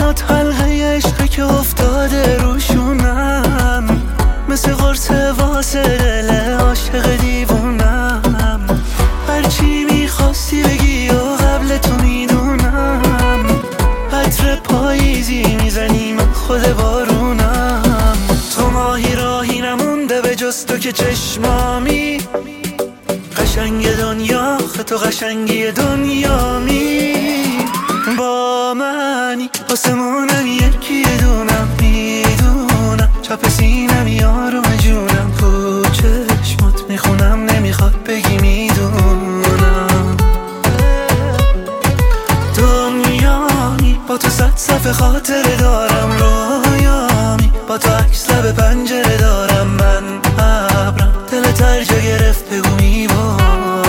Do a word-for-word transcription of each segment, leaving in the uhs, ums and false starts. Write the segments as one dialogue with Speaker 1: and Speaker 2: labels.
Speaker 1: چشات حلقه عشقه که افتاده روشونم، مثل قرص واسه دل عاشق دیوونم. هرچی میخواستی بگی و قبل تو میدونم، عطر پاییزی میزنی من خود بارونم. تو ماهی راهی نمونده به جز تو که چشمامی، قشنگ دنیا تو قشنگی دنیامی. با منی آسمونم یکی دونم، میدونم چپ سینم یارو جونم. تو چشمات میخونم نمیخواد بگی میدونم. دنیامی با تو صد صفحه خاطره دارم، رویامی با تو عکس لب پنجره دارم. من ابرم دلت هر جا گرفت بگو میبارم.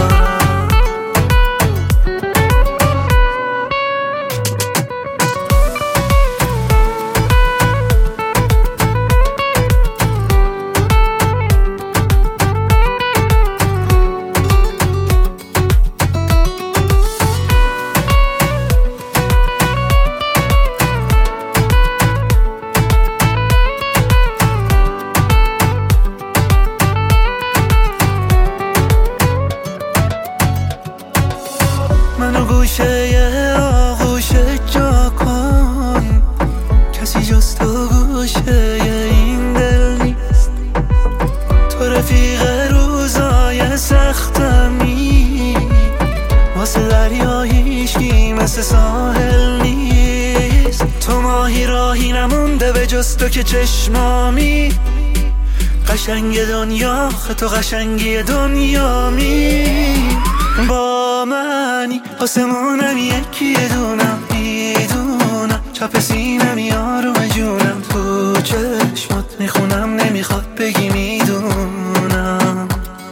Speaker 1: منو گوشه آغوشه جا کن، کسی جز تو گوشه این دل نیست. تو رفیق روزای سختمی، واسه دریا هیچکی مثل ساحل نیست. تو ماهی راهی نمونده به جز تو که چشمامی، قشنگ دنیا تو قشنگی دنیامی. با منی آسمونم یکی دونم، میدونم چپ سینم یارو جونم. تو چشمات میخونم نمیخواد بگی میدونم.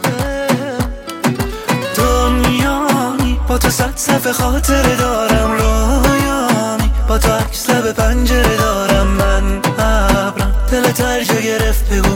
Speaker 1: دنیامی با تو صد صفحه خاطره دارم، رویامی با تو عکس لب پنجره دارم. من ابرم دلت هر جا گرفت بگو